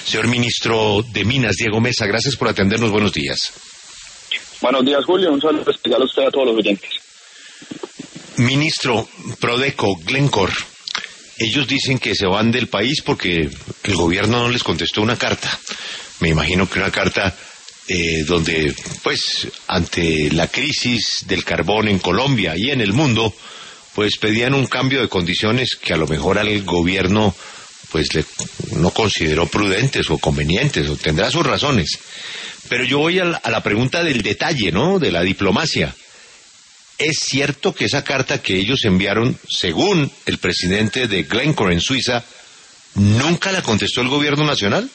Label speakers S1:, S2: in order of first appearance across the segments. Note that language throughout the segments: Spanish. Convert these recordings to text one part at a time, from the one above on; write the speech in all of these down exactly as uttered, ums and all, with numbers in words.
S1: Señor Ministro de Minas, Diego Mesa, gracias por atendernos. Buenos días.
S2: Buenos días, Julio. Un saludo especial a usted y a todos los oyentes.
S1: Ministro, Prodeco, Glencore, ellos dicen que se van del país porque el gobierno no les contestó una carta. Me imagino que una carta eh, donde, pues, ante la crisis del carbón en Colombia y en el mundo, pues pedían un cambio de condiciones que a lo mejor al gobierno pues le, no consideró prudentes o convenientes, o tendrá sus razones. Pero yo voy a la, a la pregunta del detalle, ¿no?, de la diplomacia. ¿Es cierto que esa carta que ellos enviaron, según el presidente de Glencore en Suiza, nunca la contestó el gobierno nacional?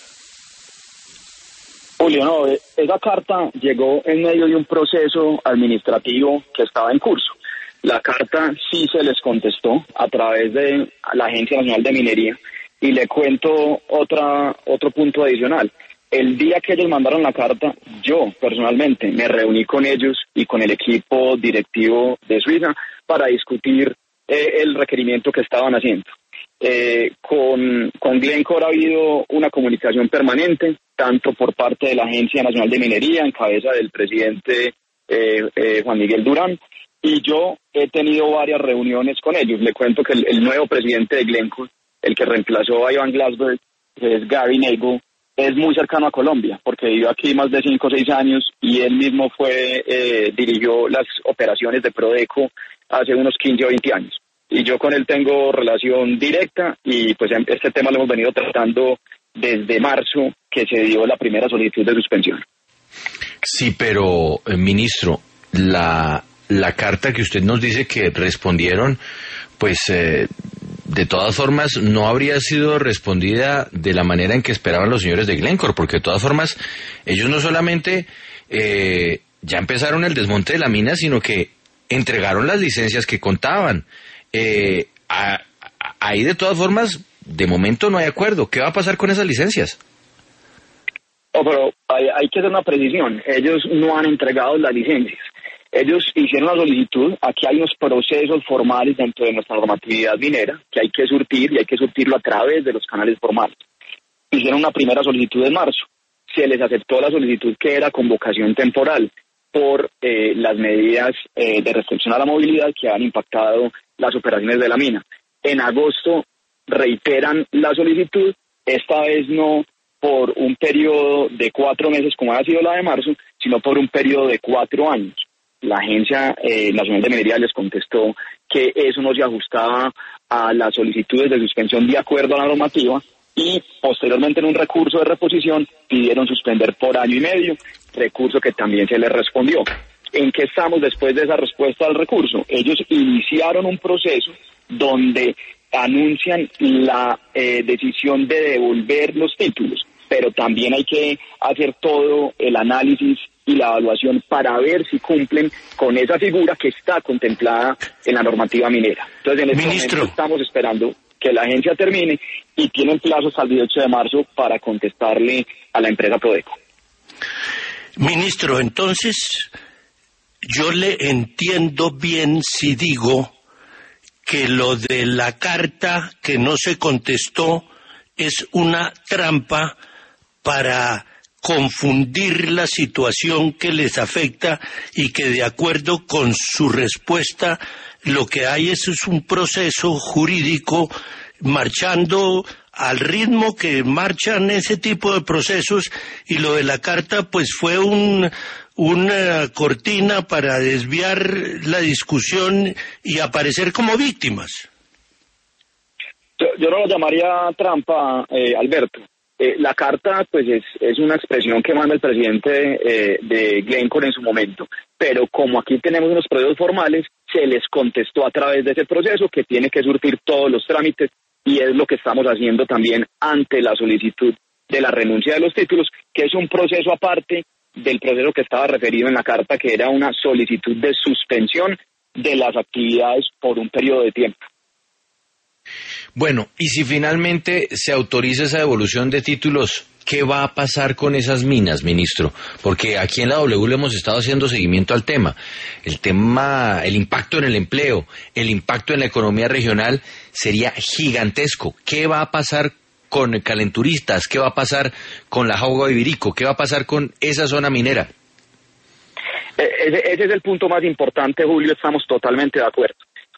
S2: Julio, no, esa carta llegó en medio de un proceso administrativo que estaba en curso. La carta sí se les contestó a través de la Agencia Nacional de Minería, y le cuento otra otro punto adicional. El día que ellos mandaron la carta, yo personalmente me reuní con ellos y con el equipo directivo de Suiza para discutir eh, el requerimiento que estaban haciendo. Eh, con, con Glencore ha habido una comunicación permanente, tanto por parte de la Agencia Nacional de Minería, en cabeza del presidente eh, eh, Juan Miguel Durán, y yo he tenido varias reuniones con ellos. Le cuento que el, el nuevo presidente de Glencore, el que reemplazó a Ivan Glassberg, que es Gary Nagle, es muy cercano a Colombia, porque vivió aquí más de cinco o seis años, y él mismo fue eh, dirigió las operaciones de Prodeco hace unos quince o veinte años. Y yo con él tengo relación directa, y pues este tema lo hemos venido tratando desde marzo, que se dio la primera solicitud de suspensión.
S3: Sí, pero, eh, ministro, la, la carta que usted nos dice que respondieron, pues eh, de todas formas no habría sido respondida de la manera en que esperaban los señores de Glencore, porque de todas formas ellos no solamente eh, ya empezaron el desmonte de la mina, sino que entregaron las licencias que contaban. Eh, a, a, ahí de todas formas, de momento no hay acuerdo. ¿Qué va a pasar con esas licencias?
S2: Oh, pero hay, hay que hacer una precisión. Ellos no han entregado las licencias. Ellos hicieron la solicitud. Aquí hay unos procesos formales dentro de nuestra normatividad minera que hay que surtir, y hay que surtirlo a través de los canales formales. Hicieron una primera solicitud en marzo. Se les aceptó la solicitud, que era convocación temporal, por eh, las medidas eh, de restricción a la movilidad que han impactado las operaciones de la mina. En agosto reiteran la solicitud, esta vez no por un periodo de cuatro meses como ha sido la de marzo, sino por un periodo de cuatro años. La Agencia eh, Nacional de Minería les contestó que eso no se ajustaba a las solicitudes de suspensión de acuerdo a la normativa, y posteriormente en un recurso de reposición pidieron suspender por año y medio, recurso que también se les respondió. ¿En qué estamos después de esa respuesta al recurso? Ellos iniciaron un proceso donde anuncian la eh, decisión de devolver los títulos, pero también hay que hacer todo el análisis y la evaluación para ver si cumplen con esa figura que está contemplada en la normativa minera. Entonces, en este
S1: Ministro,
S2: momento estamos esperando que la agencia termine, y tienen plazo hasta el dieciocho de marzo para contestarle a la empresa Prodeco.
S4: Ministro, entonces yo le entiendo bien si digo que lo de la carta que no se contestó es una trampa para confundir la situación que les afecta, y que de acuerdo con su respuesta lo que hay es, es un proceso jurídico marchando al ritmo que marchan ese tipo de procesos, y lo de la carta pues fue un una cortina para desviar la discusión y aparecer como víctimas.
S2: Yo, yo no lo llamaría trampa, eh, Alberto. Eh, la carta pues es, es una expresión que manda el presidente eh, de Glencore en su momento, pero como aquí tenemos unos procesos formales, se les contestó a través de ese proceso que tiene que surtir todos los trámites, y es lo que estamos haciendo también ante la solicitud de la renuncia de los títulos, que es un proceso aparte del proceso que estaba referido en la carta, que era una solicitud de suspensión de las actividades por un periodo de tiempo.
S3: Bueno, y si finalmente se autoriza esa devolución de títulos, ¿qué va a pasar con esas minas, ministro? Porque aquí en la W le hemos estado haciendo seguimiento al tema. El tema, el impacto en el empleo, el impacto en la economía regional sería gigantesco. ¿Qué va a pasar con Calenturitas? ¿Qué va a pasar con la Jagua de Ibirico? ¿Qué va a pasar con esa zona minera?
S2: Ese, ese es el punto más importante, Julio, estamos totalmente de acuerdo.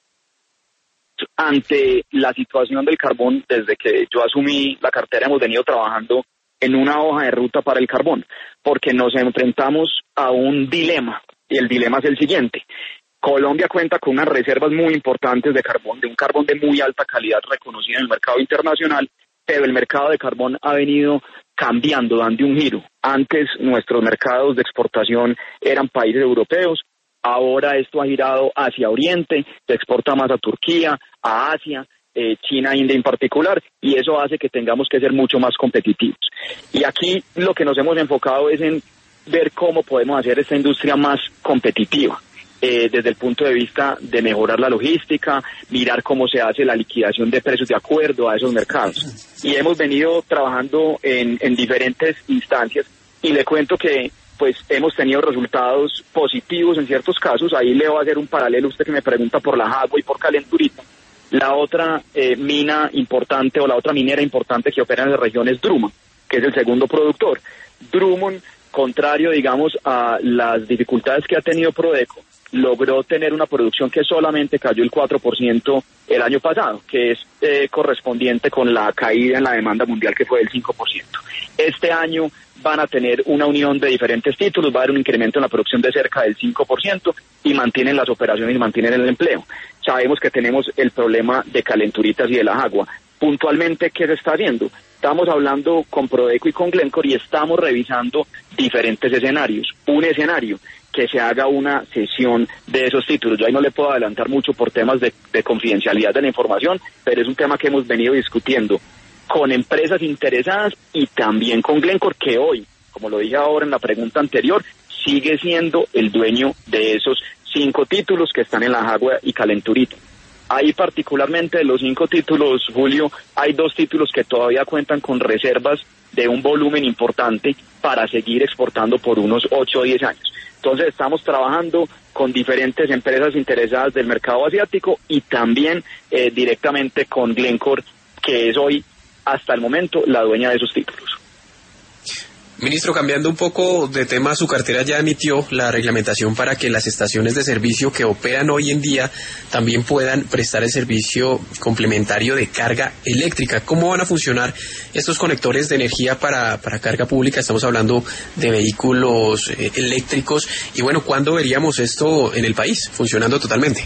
S2: Ante la situación del carbón, desde que yo asumí la cartera hemos venido trabajando en una hoja de ruta para el carbón, porque nos enfrentamos a un dilema, y el dilema es el siguiente. Colombia cuenta con unas reservas muy importantes de carbón, de un carbón de muy alta calidad reconocido en el mercado internacional, pero el mercado de carbón ha venido cambiando, dando un giro. Antes nuestros mercados de exportación eran países europeos, ahora esto ha girado hacia Oriente, se exporta más a Turquía, a Asia, eh, China, India en particular, y eso hace que tengamos que ser mucho más competitivos. Y aquí lo que nos hemos enfocado es en ver cómo podemos hacer esta industria más competitiva. Eh, desde el punto de vista de mejorar la logística, mirar cómo se hace la liquidación de precios de acuerdo a esos mercados. Y hemos venido trabajando en, en diferentes instancias y le cuento que pues hemos tenido resultados positivos en ciertos casos. Ahí le voy a hacer un paralelo, usted que me pregunta por la Jagua y por Calenturita. La otra eh, mina importante o la otra minera importante que opera en la región es Drummond, que es el segundo productor. Drummond, contrario digamos a las dificultades que ha tenido Prodeco, logró tener una producción que solamente cayó el cuatro por ciento el año pasado, que es eh, correspondiente con la caída en la demanda mundial que fue del cinco por ciento. Este año van a tener una unión de diferentes títulos, va a haber un incremento en la producción de cerca del cinco por ciento y mantienen las operaciones y mantienen el empleo. Sabemos que tenemos el problema de Calenturitas y de la Jagua. Puntualmente, ¿qué se está haciendo? Estamos hablando con Prodeco y con Glencore y estamos revisando diferentes escenarios. Un escenario, que se haga una cesión de esos títulos. Yo ahí no le puedo adelantar mucho por temas de, de confidencialidad de la información, pero es un tema que hemos venido discutiendo con empresas interesadas y también con Glencore, que hoy, como lo dije ahora en la pregunta anterior, sigue siendo el dueño de esos cinco títulos que están en la Jagua y Calenturita. Ahí particularmente de los cinco títulos, Julio, hay dos títulos que todavía cuentan con reservas de un volumen importante para seguir exportando por unos ocho o diez años. Entonces estamos trabajando con diferentes empresas interesadas del mercado asiático y también eh, directamente con Glencore, que es hoy, hasta el momento, la dueña de esos títulos.
S5: Ministro, cambiando un poco de tema, su cartera ya emitió la reglamentación para que las estaciones de servicio que operan hoy en día también puedan prestar el servicio complementario de carga eléctrica. ¿Cómo van a funcionar estos conectores de energía para, para carga pública? Estamos hablando de vehículos eh, eléctricos y bueno, ¿cuándo veríamos esto en el país funcionando totalmente?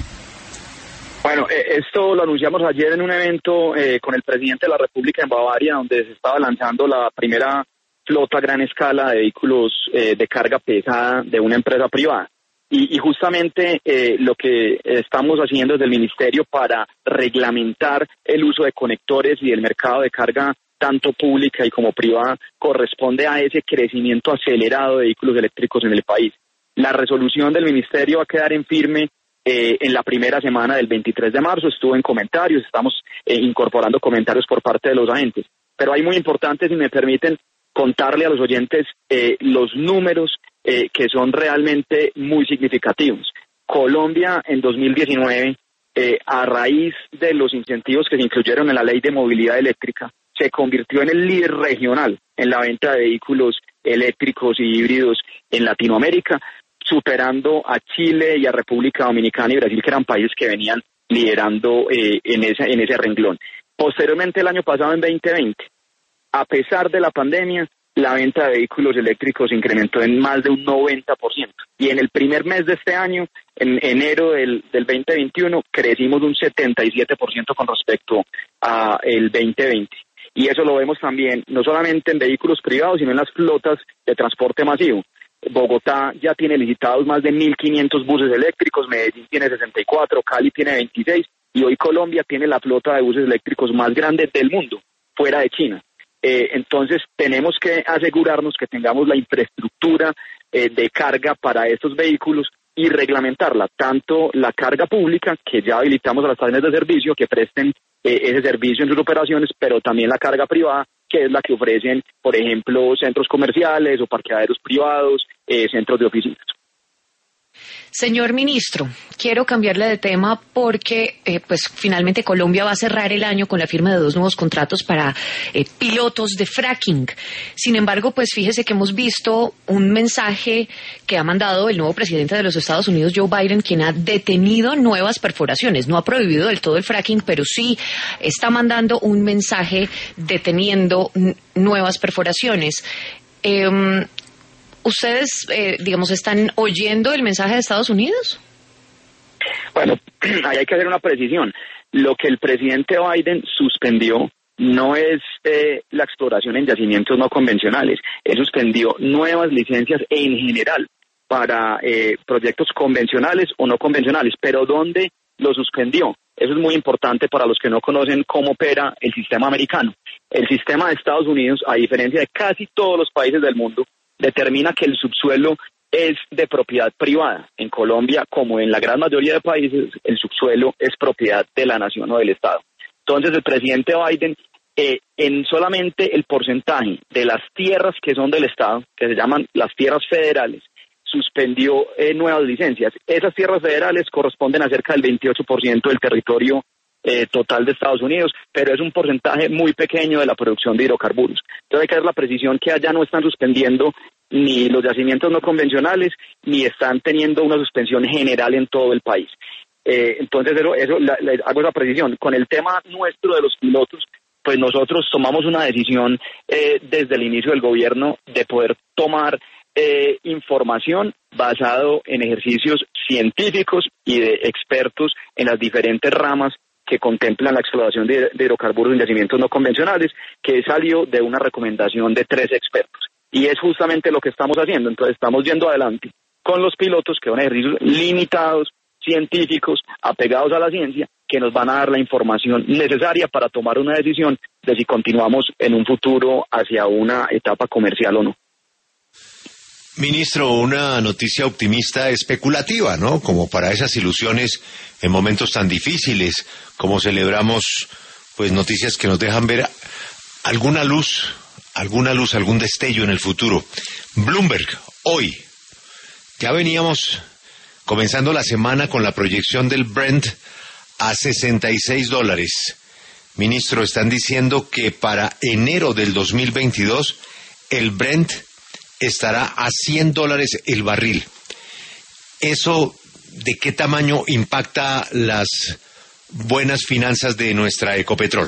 S2: Bueno, eh, esto lo anunciamos ayer en un evento eh, con el presidente de la República en Bavaria, donde se estaba lanzando la primera flota a gran escala de vehículos eh, de carga pesada de una empresa privada. Y, y justamente eh, lo que estamos haciendo desde el Ministerio para reglamentar el uso de conectores y el mercado de carga tanto pública y como privada corresponde a ese crecimiento acelerado de vehículos eléctricos en el país. La resolución del Ministerio va a quedar en firme eh, en la primera semana del veintitrés de marzo, estuvo en comentarios, estamos eh, incorporando comentarios por parte de los agentes. Pero hay muy importante, si me permiten, contarle a los oyentes eh, los números eh, que son realmente muy significativos. Colombia en dos mil diecinueve, eh, a raíz de los incentivos que se incluyeron en la Ley de Movilidad Eléctrica, se convirtió en el líder regional en la venta de vehículos eléctricos y híbridos en Latinoamérica, superando a Chile y a República Dominicana y Brasil, que eran países que venían liderando eh, en, esa, en ese renglón. Posteriormente, el año pasado, en veinte veinte, a pesar de la pandemia, la venta de vehículos eléctricos se incrementó en más de un noventa por ciento. Y en el primer mes de este año, en enero del, del veinte veintiuno, crecimos un setenta y siete por ciento con respecto a el veinte veinte. Y eso lo vemos también, no solamente en vehículos privados, sino en las flotas de transporte masivo. Bogotá ya tiene licitados más de mil quinientos buses eléctricos, Medellín tiene sesenta y cuatro, Cali tiene veintiséis, y hoy Colombia tiene la flota de buses eléctricos más grande del mundo, fuera de China. Eh, entonces tenemos que asegurarnos que tengamos la infraestructura eh, de carga para estos vehículos y reglamentarla, tanto la carga pública, que ya habilitamos a las estaciones de servicio que presten eh, ese servicio en sus operaciones, pero también la carga privada, que es la que ofrecen, por ejemplo, centros comerciales o parqueaderos privados, eh, centros de oficinas.
S6: Señor ministro, quiero cambiarle de tema porque eh, pues finalmente Colombia va a cerrar el año con la firma de dos nuevos contratos para eh, pilotos de fracking. Sin embargo, pues fíjese que hemos visto un mensaje que ha mandado el nuevo presidente de los Estados Unidos, Joe Biden, quien ha detenido nuevas perforaciones. No ha prohibido del todo el fracking, pero sí está mandando un mensaje deteniendo n- nuevas perforaciones. Eh, ¿Ustedes, eh, digamos, están oyendo el mensaje de Estados Unidos?
S2: Bueno, ahí hay que hacer una precisión. Lo que el presidente Biden suspendió no es eh, la exploración en yacimientos no convencionales. Él suspendió nuevas licencias en general para eh, proyectos convencionales o no convencionales. Pero ¿dónde lo suspendió? Eso es muy importante para los que no conocen cómo opera el sistema americano. El sistema de Estados Unidos, a diferencia de casi todos los países del mundo, determina que el subsuelo es de propiedad privada. En Colombia, como en la gran mayoría de países, el subsuelo es propiedad de la nación o del Estado. Entonces, el presidente Biden, eh, en solamente el porcentaje de las tierras que son del Estado, que se llaman las tierras federales, suspendió eh, nuevas licencias. Esas tierras federales corresponden a cerca del veintiocho por ciento del territorio Eh, total de Estados Unidos, pero es un porcentaje muy pequeño de la producción de hidrocarburos. Entonces hay que dar la precisión que allá no están suspendiendo ni los yacimientos no convencionales, ni están teniendo una suspensión general en todo el país. Eh, entonces eso, eso la, la, hago esa precisión. Con el tema nuestro de los pilotos, pues nosotros tomamos una decisión eh, desde el inicio del gobierno de poder tomar eh, información basado en ejercicios científicos y de expertos en las diferentes ramas que contemplan la exploración de, de hidrocarburos en yacimientos no convencionales, que salió de una recomendación de tres expertos. Y es justamente lo que estamos haciendo. Entonces estamos yendo adelante con los pilotos, que son ejercicios limitados, científicos, apegados a la ciencia, que nos van a dar la información necesaria para tomar una decisión de si continuamos en un futuro hacia una etapa comercial o no.
S1: Ministro, una noticia optimista especulativa, ¿no? Como para esas ilusiones en momentos tan difíciles, como celebramos, pues noticias que nos dejan ver alguna luz, alguna luz, algún destello en el futuro. Bloomberg, hoy, ya veníamos comenzando la semana con la proyección del Brent a sesenta y seis dólares. Ministro, están diciendo que para enero del dos mil veintidós el Brent estará a cien dólares el barril. ¿Eso de qué tamaño impacta las buenas finanzas de nuestra Ecopetrol?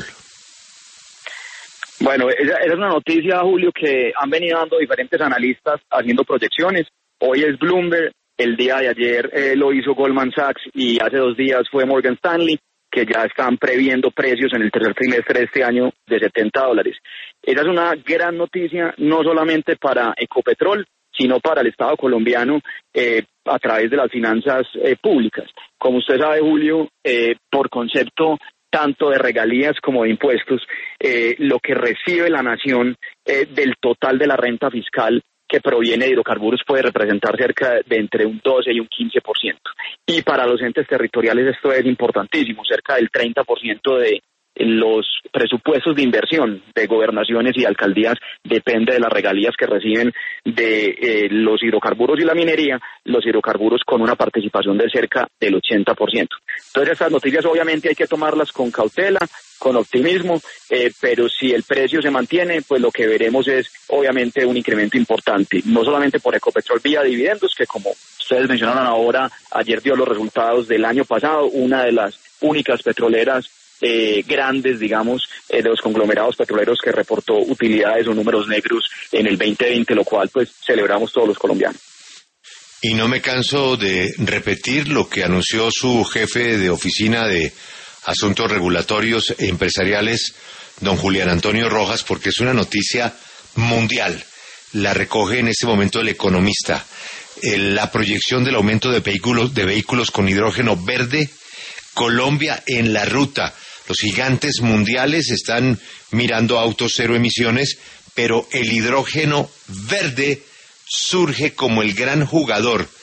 S2: Bueno, esa, esa es una noticia, Julio, que han venido dando diferentes analistas haciendo proyecciones. Hoy es Bloomberg, el día de ayer eh, lo hizo Goldman Sachs y hace dos días fue Morgan Stanley, que ya están previendo precios en el tercer trimestre de este año de setenta dólares. Esa es una gran noticia, no solamente para Ecopetrol, sino para el Estado colombiano eh, a través de las finanzas eh, públicas. Como usted sabe, Julio, eh, por concepto tanto de regalías como de impuestos, eh, lo que recibe la nación eh, del total de la renta fiscal que proviene de hidrocarburos puede representar cerca de entre un doce y un quince por ciento. Y para los entes territoriales esto es importantísimo, cerca del treinta por ciento de los presupuestos de inversión de gobernaciones y alcaldías depende de las regalías que reciben de eh, los hidrocarburos y la minería, los hidrocarburos con una participación de cerca del ochenta por ciento. Entonces estas noticias obviamente hay que tomarlas con cautela, con optimismo, eh, pero si el precio se mantiene, pues lo que veremos es obviamente un incremento importante, no solamente por Ecopetrol vía dividendos, que como ustedes mencionaron ahora, ayer dio los resultados del año pasado, una de las únicas petroleras Eh, grandes, digamos, eh, de los conglomerados petroleros que reportó utilidades o números negros en el veinte veinte, lo cual pues celebramos todos los colombianos.
S1: Y no me canso de repetir lo que anunció su jefe de oficina de asuntos regulatorios e empresariales, don Julián Antonio Rojas, porque es una noticia mundial. La recoge en este momento el Economista. Eh, la proyección del aumento de vehículos, de vehículos con hidrógeno verde, Colombia en la ruta. Los gigantes mundiales están mirando autos cero emisiones, pero el hidrógeno verde surge como el gran jugador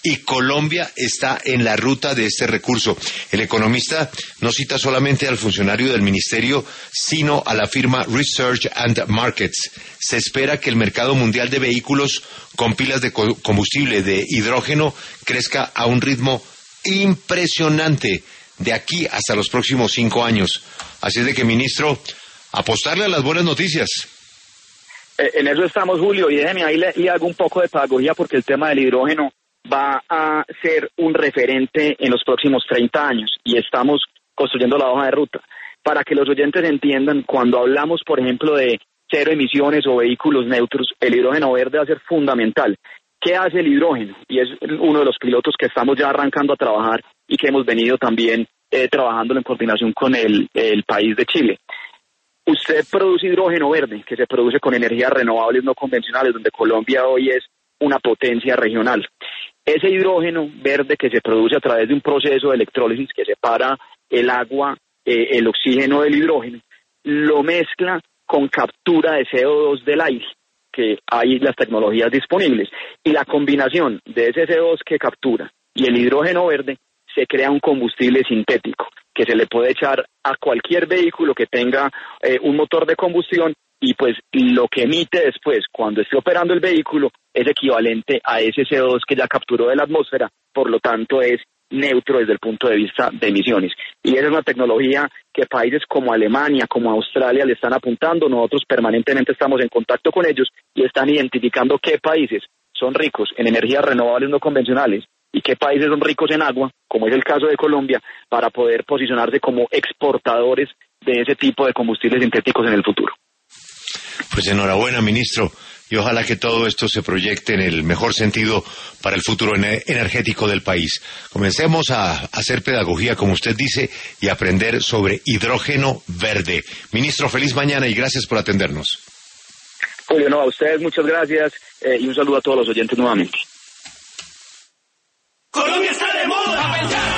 S1: y Colombia está en la ruta de este recurso. El economista no cita solamente al funcionario del ministerio, sino a la firma Research and Markets. Se espera que el mercado mundial de vehículos con pilas de combustible de hidrógeno crezca a un ritmo impresionante de aquí hasta los próximos cinco años. Así es de que, ministro, apostarle a las buenas noticias.
S2: En eso estamos, Julio, y déjeme ahí le, le hago un poco de pedagogía porque el tema del hidrógeno va a ser un referente en los próximos treinta años y estamos construyendo la hoja de ruta. Para que los oyentes entiendan, cuando hablamos, por ejemplo, de cero emisiones o vehículos neutros, el hidrógeno verde va a ser fundamental. ¿Qué hace el hidrógeno? Y es uno de los pilotos que estamos ya arrancando a trabajar y que hemos venido también eh, trabajando en coordinación con el, el país de Chile. Usted produce hidrógeno verde, que se produce con energías renovables no convencionales, donde Colombia hoy es una potencia regional. Ese hidrógeno verde que se produce a través de un proceso de electrólisis que separa el agua, eh, el oxígeno del hidrógeno, lo mezcla con captura de C O dos del aire, que hay las tecnologías disponibles. Y la combinación de ese C O dos que captura y el hidrógeno verde se crea un combustible sintético que se le puede echar a cualquier vehículo que tenga eh, un motor de combustión y pues lo que emite después cuando esté operando el vehículo es equivalente a ese C O dos que ya capturó de la atmósfera, por lo tanto es neutro desde el punto de vista de emisiones. Y esa es una tecnología que países como Alemania, como Australia le están apuntando. Nosotros permanentemente estamos en contacto con ellos y están identificando qué países son ricos en energías renovables no convencionales y qué países son ricos en agua, como es el caso de Colombia, para poder posicionarse como exportadores de ese tipo de combustibles sintéticos en el futuro.
S1: Pues enhorabuena, ministro, y ojalá que todo esto se proyecte en el mejor sentido para el futuro energético del país. Comencemos a hacer pedagogía, como usted dice, y aprender sobre hidrógeno verde. Ministro, feliz mañana y gracias por atendernos.
S2: Julio, no, a ustedes muchas gracias eh, y un saludo a todos los oyentes nuevamente.
S7: Colombia está de moda.